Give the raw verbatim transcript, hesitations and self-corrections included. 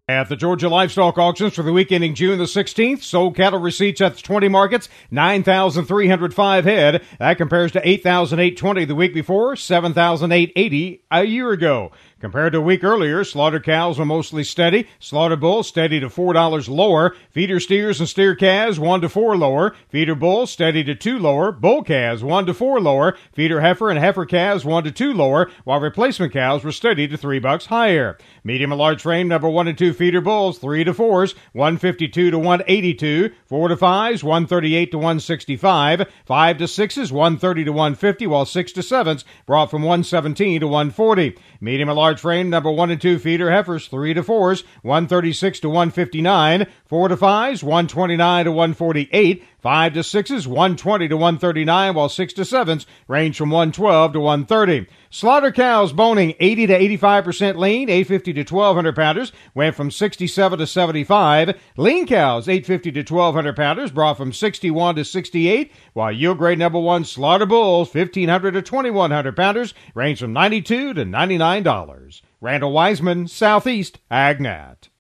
At the Georgia Livestock Auctions for the week ending June the sixteenth, sold cattle receipts at the twenty markets, nine thousand three hundred five head. That compares to eight thousand eight hundred twenty the week before, seven thousand eight hundred eighty a year ago. Compared to a week earlier, slaughter cows were mostly steady. Slaughter bulls steady to four dollars lower. Feeder steers and steer calves one to four lower. Feeder bulls steady to two lower. Bull calves one to four lower. Feeder heifer and heifer calves one to two lower, while replacement cows were steady to three bucks higher. Medium and large frame number one and two feeder bulls, three to fours, one fifty-two to one eighty-two. Four to fives, one thirty-eight to one sixty-five. Five to sixes, one thirty to one fifty, while six to sevens brought from one seventeen to one forty. Medium and large frame number one and two feeder heifers, three to fours, one thirty-six to one fifty-nine. Four to fives, one twenty-nine to one forty-eight. Five to sixes, one twenty to one thirty-nine, while six to sevens range from one twelve to one thirty. Slaughter cows boning eighty to eighty-five percent lean, eight fifty to twelve hundred pounders, went from sixty-seven to seventy-five. Lean cows, eight fifty to twelve hundred pounders, brought from sixty-one to sixty-eight, while yield grade number one slaughter bulls, fifteen hundred to twenty-one hundred pounders, range from ninety-two to ninety-nine dollars. Randall Wiseman, Southeast AgNet.